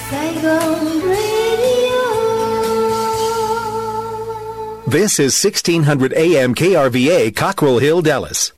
Saigon Radio. This is 1600 AM KRVA, Cockrell Hill, Dallas.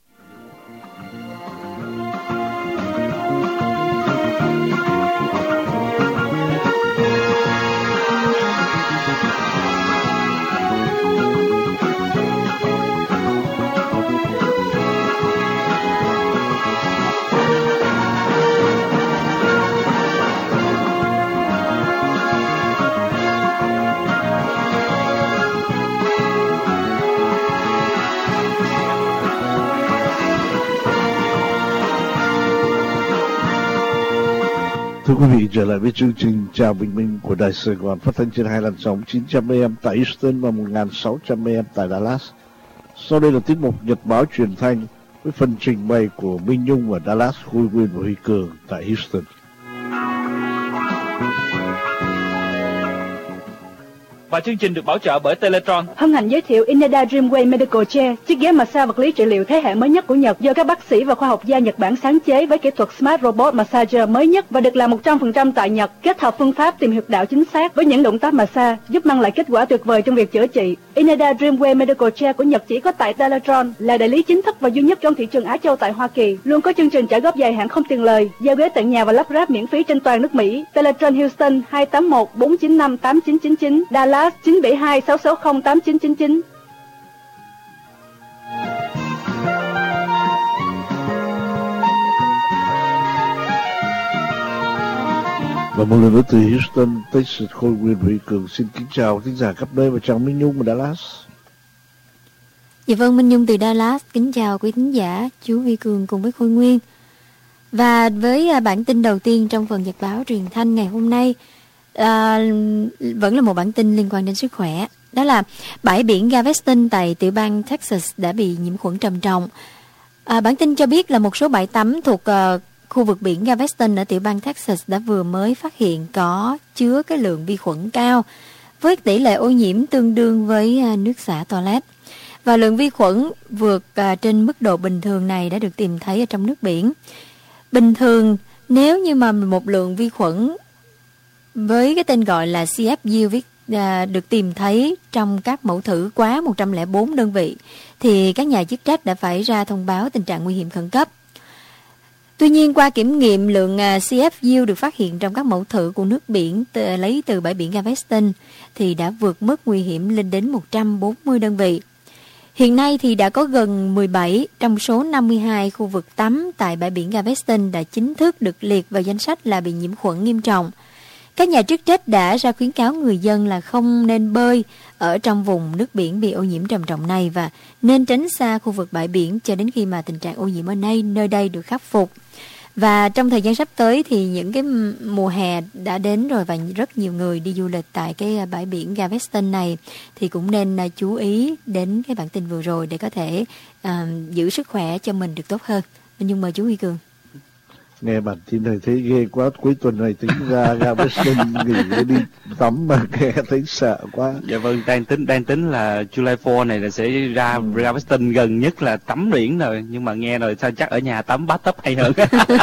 Thưa quý vị, trở lại với chương trình Chào Bình Minh của Đài Sài Gòn, phát thanh trên hai làn sóng 900 AM tại Houston và 1600 AM tại Dallas. Sau đây là tiết mục Nhật báo truyền thanh với phần trình bày của Minh Nhung ở Dallas, Khôi Nguyên và Huy Cường tại Houston. Và chương trình được bảo trợ bởi Teletron. Hân hạnh giới thiệu Ineda Dreamway Medical Chair, chiếc ghế massage vật lý trị liệu thế hệ mới nhất của Nhật do các bác sĩ và khoa học gia Nhật Bản sáng chế với kỹ thuật Smart Robot Massager mới nhất và được làm 100% tại Nhật, kết hợp phương pháp tìm huyệt đạo chính xác với những động tác massage giúp mang lại kết quả tuyệt vời trong việc chữa trị. Ineda Dreamway Medical Chair của Nhật chỉ có tại Teletron, là đại lý chính thức và duy nhất trong thị trường Á Châu tại Hoa Kỳ, luôn có chương trình trả góp dài hạn không tiền lời, giao ghế tận nhà và lắp ráp miễn phí trên toàn nước Mỹ. Teletron Houston 281 495 8999, Dallas 972 660 8999. Và một lần nữa từ Houston, Texas, Khôi Nguyên Huy Cường xin kính chào thính giả khắp nơi và chào Minh Nhung ở Dallas. Dạ vâng, Minh Nhung từ Dallas kính chào quý thính giả, chú Huy Cường cùng với Khôi Nguyên. Và với bản tin đầu tiên trong phần nhật báo truyền thanh ngày hôm nay, vẫn là một bản tin liên quan đến sức khỏe. Đó là bãi biển Galveston tại tiểu bang Texas đã bị nhiễm khuẩn trầm trọng. Bản tin cho biết là một số bãi tắm thuộc khu vực biển Galveston ở tiểu bang Texas đã vừa mới phát hiện có chứa cái lượng vi khuẩn cao với tỷ lệ ô nhiễm tương đương với nước xả toilet. Và lượng vi khuẩn vượt trên mức độ bình thường này đã được tìm thấy ở trong nước biển. Bình thường, nếu như mà một lượng vi khuẩn với cái tên gọi là CFU được tìm thấy trong các mẫu thử quá 104 đơn vị, thì các nhà chức trách đã phải ra thông báo tình trạng nguy hiểm khẩn cấp. Tuy nhiên, qua kiểm nghiệm lượng CFU được phát hiện trong các mẫu thử của nước biển lấy từ bãi biển Galveston thì đã vượt mức nguy hiểm lên đến 140 đơn vị. Hiện nay thì đã có gần 17 trong số 52 khu vực tắm tại bãi biển Galveston đã chính thức được liệt vào danh sách là bị nhiễm khuẩn nghiêm trọng. Các nhà chức trách đã ra khuyến cáo người dân là không nên bơi ở trong vùng nước biển bị ô nhiễm trầm trọng này và nên tránh xa khu vực bãi biển cho đến khi mà tình trạng ô nhiễm ở nơi đây được khắc phục. Và trong thời gian sắp tới thì những cái mùa hè đã đến rồi và rất nhiều người đi du lịch tại cái bãi biển Galveston này thì cũng nên chú ý đến cái bản tin vừa rồi để có thể giữ sức khỏe cho mình được tốt hơn. Nhưng mời chú Huy Cường. Nghe bản tin này thấy ghê quá, cuối tuần này tính ra Galveston nghỉ đi tắm mà nghe thấy sợ quá. Dạ vâng, đang tính là July 4 này là sẽ ra Galveston gần nhất là tắm biển rồi, nhưng mà nghe rồi sao chắc ở nhà tắm bathtub hay hơn.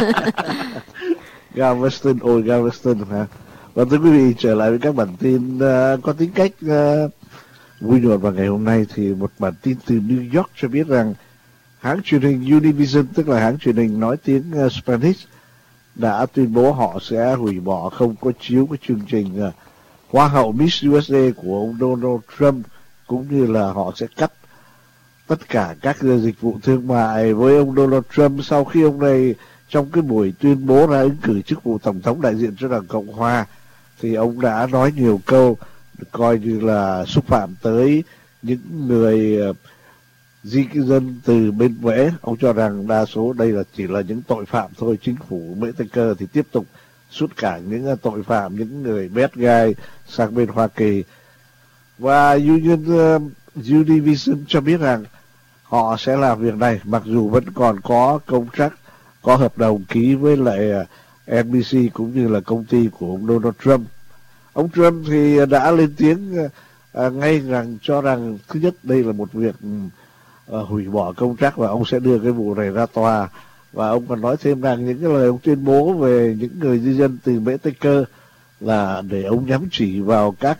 Galveston, ôi Galveston hả? Và thưa quý vị, trở lại với các bản tin có tính cách vui nhộn vào ngày hôm nay thì một bản tin từ New York cho biết rằng hãng truyền hình Univision, tức là hãng truyền hình nói tiếng Spanish, đã tuyên bố họ sẽ hủy bỏ không có chiếu cái chương trình Hoa hậu Miss USA của ông Donald Trump, cũng như là họ sẽ cắt tất cả các dịch vụ thương mại với ông Donald Trump sau khi ông này trong cái buổi tuyên bố ra ứng cử chức vụ tổng thống đại diện cho Đảng Cộng Hòa thì ông đã nói nhiều câu coi như là xúc phạm tới những người di cư dân từ bên Mễ. Ông cho rằng đa số đây là chỉ là những tội phạm thôi. Chính phủ Mễ Tây Cơ thì tiếp tục xuất cảnh những tội phạm, những người bad guy sang bên Hoa Kỳ. Và Univision cho biết rằng họ sẽ làm việc này mặc dù vẫn còn có contract, có hợp đồng ký với lại NBC cũng như là công ty của ông Donald Trump. Ông Trump thì đã lên tiếng ngay rằng cho rằng thứ nhất đây là một việc hủy bỏ contract và ông sẽ đưa cái vụ này ra tòa. Và ông còn nói thêm rằng những cái lời ông tuyên bố về những người di dân từ Mễ Tây Cơ là để ông nhắm chỉ vào các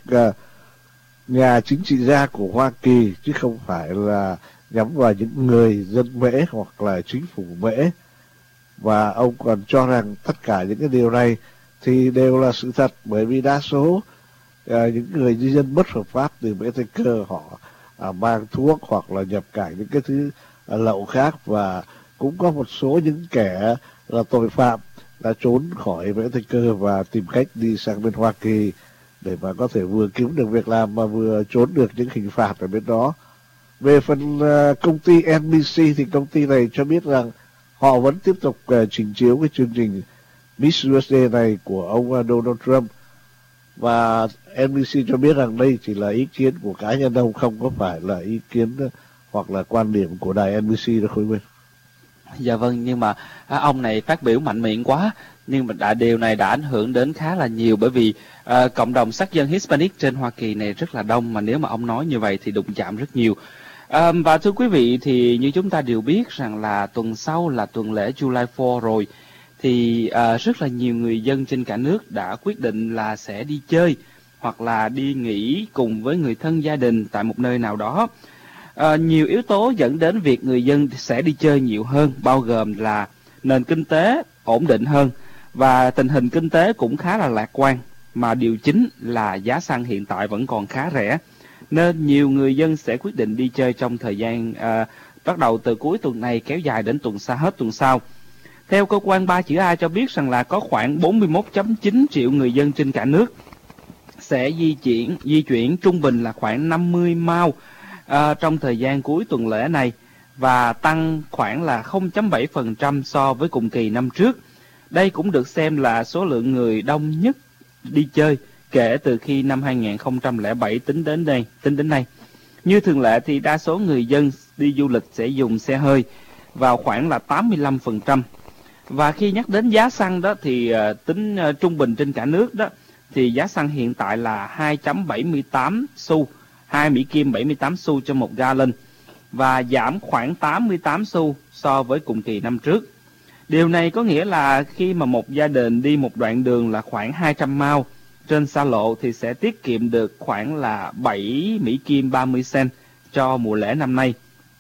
nhà chính trị gia của Hoa Kỳ, chứ không phải là nhắm vào những người dân Mễ hoặc là chính phủ Mễ. Và ông còn cho rằng tất cả những cái điều này thì đều là sự thật, bởi vì đa số những người di dân bất hợp pháp từ Mexico họ mang thuốc hoặc là nhập cảnh những cái thứ lậu khác, và cũng có một số những kẻ là tội phạm đã trốn khỏi Mexico và tìm cách đi sang bên Hoa Kỳ để mà có thể vừa kiếm được việc làm mà vừa trốn được những hình phạt ở bên đó. Về phần công ty NBC thì công ty này cho biết rằng họ vẫn tiếp tục trình chiếu cái chương trình Miss USA này của ông Donald Trump, và NBC cho biết rằng đây chỉ là ý kiến của cá nhân ông, không có phải là ý kiến hoặc là quan điểm của đài NBC đó Khôi Nguyên. Dạ vâng, nhưng mà ông này phát biểu mạnh miệng quá, nhưng mà điều này đã ảnh hưởng đến khá là nhiều, bởi vì cộng đồng sắc dân Hispanic trên Hoa Kỳ này rất là đông, mà nếu mà ông nói như vậy thì đụng chạm rất nhiều. Và thưa quý vị, thì như chúng ta đều biết rằng là tuần sau là tuần lễ July 4 rồi, thì rất là nhiều người dân trên cả nước đã quyết định là sẽ đi chơi hoặc là đi nghỉ cùng với người thân gia đình tại một nơi nào đó. Nhiều yếu tố dẫn đến việc người dân sẽ đi chơi nhiều hơn, bao gồm là nền kinh tế ổn định hơn và tình hình kinh tế cũng khá là lạc quan, mà điều chính là giá xăng hiện tại vẫn còn khá rẻ, nên nhiều người dân sẽ quyết định đi chơi trong thời gian bắt đầu từ cuối tuần này kéo dài đến hết tuần sau. Theo cơ quan 3 chữ A cho biết rằng là có khoảng 41.9 triệu người dân trên cả nước sẽ di chuyển trung bình là khoảng 50 mile trong thời gian cuối tuần lễ này, và tăng khoảng là 0.7% so với cùng kỳ năm trước. Đây cũng được xem là số lượng người đông nhất đi chơi kể từ khi năm 2007 tính đến nay. Như thường lệ thì đa số người dân đi du lịch sẽ dùng xe hơi vào khoảng là 85%. Và khi nhắc đến giá xăng đó thì tính trung bình trên cả nước đó thì giá xăng hiện tại là 2.78 xu, 2 Mỹ Kim 78 xu cho 1 gallon, và giảm khoảng 88 xu so với cùng kỳ năm trước. Điều này có nghĩa là khi mà một gia đình đi một đoạn đường là khoảng 200 mile trên xa lộ thì sẽ tiết kiệm được khoảng là 7 Mỹ Kim 30 cent cho mùa lễ năm nay.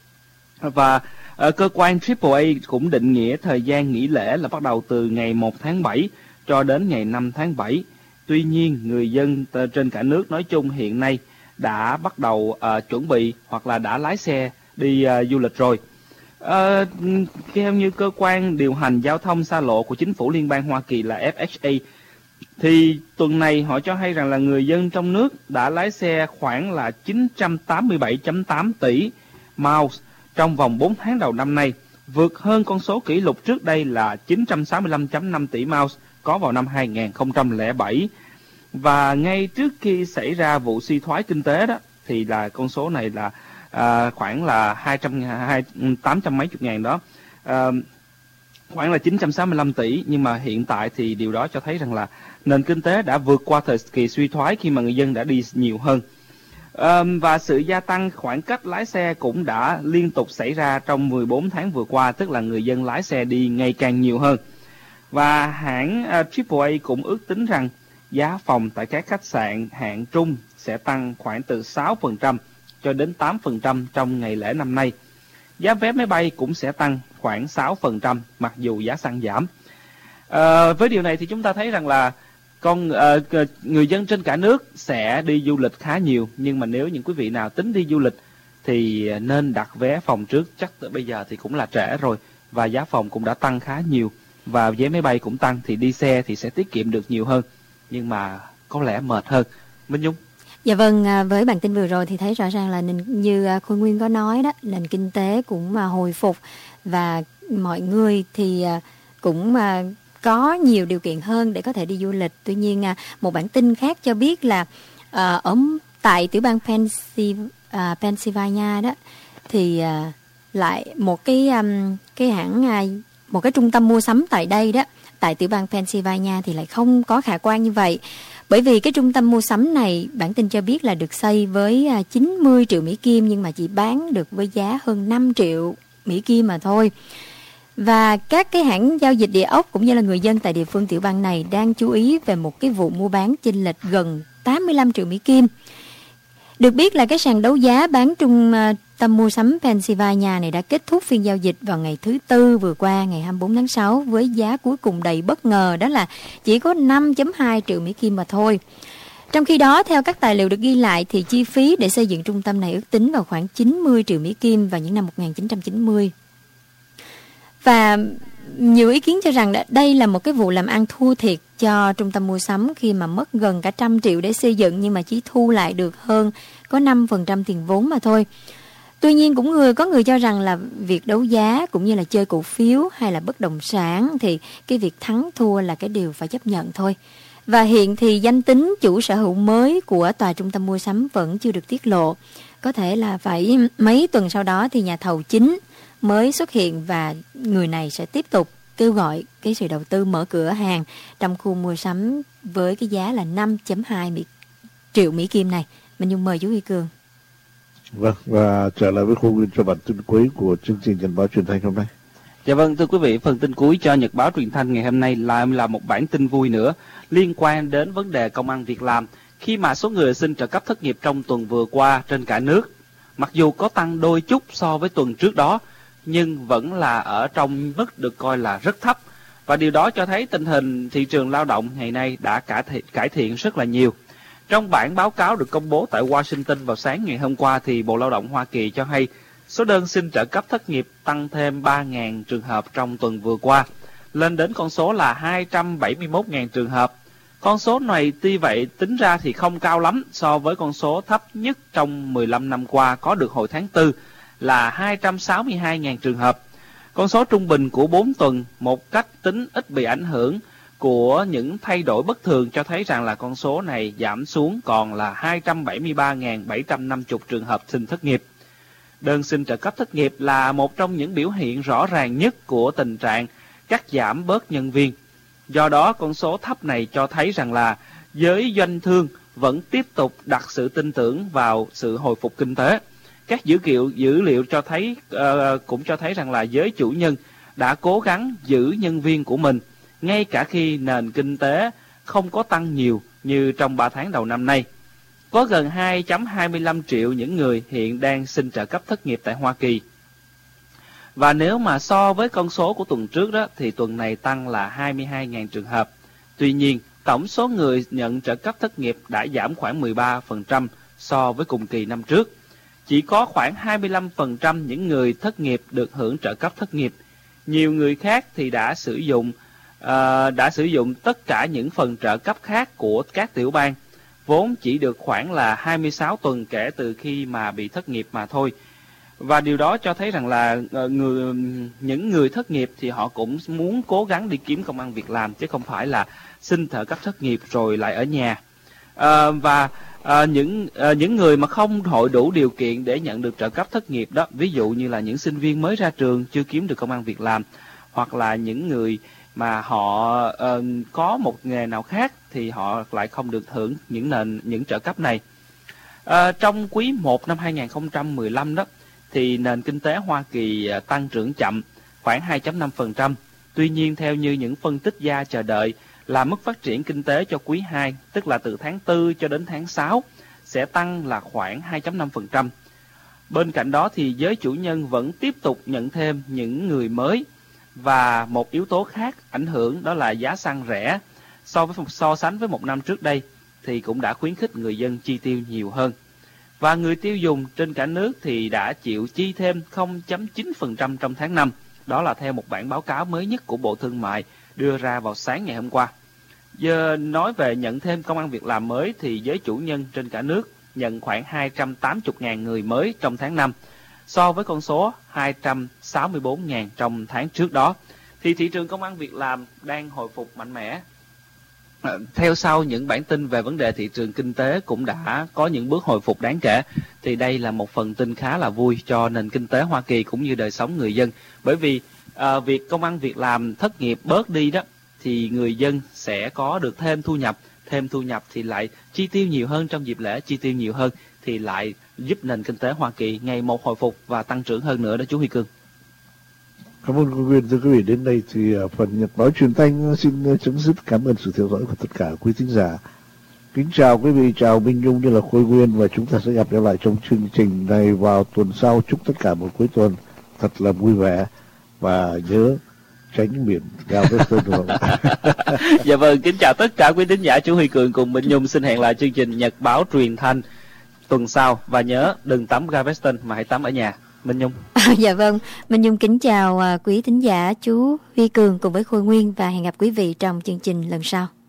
Và cơ quan AAA cũng định nghĩa thời gian nghỉ lễ là bắt đầu từ ngày 1 tháng 7 cho đến ngày 5 tháng 7. Tuy nhiên, người dân trên cả nước nói chung hiện nay đã bắt đầu chuẩn bị hoặc là đã lái xe đi du lịch rồi. Theo như cơ quan điều hành giao thông xa lộ của chính phủ liên bang Hoa Kỳ là FHA, thì tuần này họ cho hay rằng là người dân trong nước đã lái xe khoảng là 987.8 tỷ miles trong vòng 4 tháng đầu năm nay, vượt hơn con số kỷ lục trước đây là 965.5 tỷ miles có vào năm 2007. Và ngay trước khi xảy ra vụ suy thoái kinh tế đó thì là con số này là khoảng là 800 mấy chục ngàn đó, khoảng là 965 tỷ. Nhưng mà hiện tại thì điều đó cho thấy rằng là nền kinh tế đã vượt qua thời kỳ suy thoái khi mà người dân đã đi nhiều hơn. Và sự gia tăng khoảng cách lái xe cũng đã liên tục xảy ra trong 14 tháng vừa qua, tức là người dân lái xe đi ngày càng nhiều hơn. Và hãng AAA cũng ước tính rằng giá phòng tại các khách sạn hạng trung sẽ tăng khoảng từ 6% cho đến 8% trong ngày lễ năm nay. Giá vé máy bay cũng sẽ tăng khoảng 6% mặc dù giá xăng giảm. Với điều này thì chúng ta thấy rằng là người dân trên cả nước sẽ đi du lịch khá nhiều, nhưng mà nếu những quý vị nào tính đi du lịch thì nên đặt vé phòng trước, chắc bây giờ thì cũng là trễ rồi, và giá phòng cũng đã tăng khá nhiều, và vé máy bay cũng tăng, thì đi xe thì sẽ tiết kiệm được nhiều hơn, nhưng mà có lẽ mệt hơn. Minh Nhung. Dạ vâng, với bản tin vừa rồi thì thấy rõ ràng là như Khôi Nguyên có nói đó, nền kinh tế cũng hồi phục và mọi người thì cũng có nhiều điều kiện hơn để có thể đi du lịch. Tuy nhiên một bản tin khác cho biết là tại tiểu bang Pennsylvania đó thì lại một cái trung tâm mua sắm tại đây đó, tại tiểu bang Pennsylvania thì lại không có khả quan như vậy. Bởi vì cái trung tâm mua sắm này, bản tin cho biết là được xây với 90 triệu Mỹ Kim nhưng mà chỉ bán được với giá hơn 5 triệu Mỹ Kim mà thôi. Và các cái hãng giao dịch địa ốc cũng như là người dân tại địa phương tiểu bang này đang chú ý về một cái vụ mua bán chênh lệch gần 85 triệu Mỹ Kim. Được biết là cái sàn đấu giá bán trung tâm mua sắm Pennsylvania này đã kết thúc phiên giao dịch vào ngày thứ Tư vừa qua, ngày 24 tháng 6 với giá cuối cùng đầy bất ngờ, đó là chỉ có 5,2 triệu Mỹ Kim mà thôi. Trong khi đó, theo các tài liệu được ghi lại thì chi phí để xây dựng trung tâm này ước tính vào khoảng 90 triệu Mỹ Kim vào những năm 1990. Và nhiều ý kiến cho rằng đây là một cái vụ làm ăn thua thiệt cho trung tâm mua sắm khi mà mất gần cả 100 triệu để xây dựng nhưng mà chỉ thu lại được hơn có 5% tiền vốn mà thôi. Tuy nhiên có người cho rằng là việc đấu giá cũng như là chơi cổ phiếu hay là bất động sản thì cái việc thắng thua là cái điều phải chấp nhận thôi. Và hiện thì danh tính chủ sở hữu mới của tòa trung tâm mua sắm vẫn chưa được tiết lộ. Có thể là phải mấy tuần sau đó thì nhà thầu chính mới xuất hiện và người này sẽ tiếp tục kêu gọi cái sự đầu tư mở cửa hàng trong khu mua sắm với cái giá là 5,2 triệu Mỹ Kim này. Mình Nhung mời chú Huy Cường. Vâng, và trở lại với Khôi Nguyên cho bản tin cuối của chương trình Nhật báo truyền thanh hôm nay. Dạ vâng, thưa quý vị, phần tin cuối cho Nhật báo truyền thanh ngày hôm nay là một bản tin vui nữa liên quan đến vấn đề công ăn việc làm, khi mà số người xin trợ cấp thất nghiệp trong tuần vừa qua trên cả nước mặc dù có tăng đôi chút so với tuần trước đó nhưng vẫn là ở trong mức được coi là rất thấp, và điều đó cho thấy tình hình thị trường lao động ngày nay đã cải thiện rất là nhiều. Trong bản báo cáo được công bố tại Washington vào sáng ngày hôm qua thì Bộ Lao động Hoa Kỳ cho hay số đơn xin trợ cấp thất nghiệp tăng thêm 3.000 trường hợp trong tuần vừa qua, lên đến con số là 271.000 trường hợp. Con số này tuy vậy tính ra thì không cao lắm so với con số thấp nhất trong 15 năm qua có được hồi tháng 4 là 262.000 trường hợp. Con số trung bình của 4 tuần một cách tính ít bị ảnh hưởng của những thay đổi bất thường cho thấy rằng là con số này giảm xuống còn là 273.750 trường hợp xin thất nghiệp. Đơn xin trợ cấp thất nghiệp là một trong những biểu hiện rõ ràng nhất của tình trạng cắt giảm bớt nhân viên. Do đó, con số thấp này cho thấy rằng là giới doanh thương vẫn tiếp tục đặt sự tin tưởng vào sự hồi phục kinh tế. Các dữ liệu cho thấy cũng cho thấy rằng là giới chủ nhân đã cố gắng giữ nhân viên của mình, ngay cả khi nền kinh tế không có tăng nhiều như trong 3 tháng đầu năm nay. Có gần 2,25 triệu những người hiện đang xin trợ cấp thất nghiệp tại Hoa Kỳ. Và nếu mà so với con số của tuần trước đó thì tuần này tăng là 22.000 trường hợp. Tuy nhiên, tổng số người nhận trợ cấp thất nghiệp đã giảm khoảng 13% so với cùng kỳ năm trước. Chỉ có khoảng 25% những người thất nghiệp được hưởng trợ cấp thất nghiệp. Nhiều người khác thì đã sử dụng tất cả những phần trợ cấp khác của các tiểu bang, vốn chỉ được khoảng là 26 tuần kể từ khi mà bị thất nghiệp mà thôi. Và điều đó cho thấy rằng là những người thất nghiệp thì họ cũng muốn cố gắng đi kiếm công ăn việc làm, chứ không phải là xin trợ cấp thất nghiệp rồi lại ở nhà. Những người mà không hội đủ điều kiện để nhận được trợ cấp thất nghiệp đó, ví dụ như là những sinh viên mới ra trường chưa kiếm được công ăn việc làm, hoặc là những người mà họ có một nghề nào khác thì họ lại không được hưởng những trợ cấp này. Trong quý 1 năm 2015 đó thì nền kinh tế Hoa Kỳ tăng trưởng chậm khoảng 2,5%. Tuy nhiên, theo như những phân tích gia chờ đợi là mức phát triển kinh tế cho quý 2, tức là từ tháng 4 cho đến tháng 6, sẽ tăng là khoảng 2,5%. Bên cạnh đó thì giới chủ nhân vẫn tiếp tục nhận thêm những người mới, và một yếu tố khác ảnh hưởng đó là giá xăng rẻ so sánh với một năm trước đây thì cũng đã khuyến khích người dân chi tiêu nhiều hơn. Và người tiêu dùng trên cả nước thì đã chịu chi thêm 0,9% trong tháng 5. Đó là theo một bản báo cáo mới nhất của Bộ Thương mại đưa ra vào sáng ngày hôm qua. Giờ nói về nhận thêm công ăn việc làm mới thì giới chủ nhân trên cả nước nhận khoảng 280.000 người mới trong tháng 5, so với con số 264.000 trong tháng trước đó. Thì thị trường công ăn việc làm đang hồi phục mạnh mẽ. Theo sau những bản tin về vấn đề thị trường kinh tế cũng đã có những bước hồi phục đáng kể, thì đây là một phần tin khá là vui cho nền kinh tế Hoa Kỳ cũng như đời sống người dân. Bởi vì việc công ăn việc làm thất nghiệp bớt đi đó thì người dân sẽ có được thêm thu nhập thì lại chi tiêu nhiều hơn trong dịp lễ, chi tiêu nhiều hơn thì lại giúp nền kinh tế Hoa Kỳ ngày một hồi phục và tăng trưởng hơn nữa đó chú Huy Cương. Cảm ơn cô Nguyên. Thưa quý vị, đến đây thì phần Nhật báo truyền thanh xin chấm dứt. Cảm ơn sự theo dõi của tất cả quý thính giả. Kính chào quý vị, chào Minh Nhung như là Khôi Nguyên, và chúng ta sẽ gặp lại trong chương trình này vào tuần sau. Chúc tất cả một cuối tuần thật là vui vẻ và nhớ tránh biển Galveston. Dạ vâng, kính chào tất cả quý thính giả. Chú Huy Cường cùng Minh Nhung xin hẹn lại chương trình Nhật báo truyền thanh tuần sau, và nhớ đừng tắm Galveston mà hãy tắm ở nhà. Minh Nhung. Dạ vâng, Minh Nhung kính chào quý thính giả, chú Huy Cường cùng với Khôi Nguyên, và hẹn gặp quý vị trong chương trình lần sau.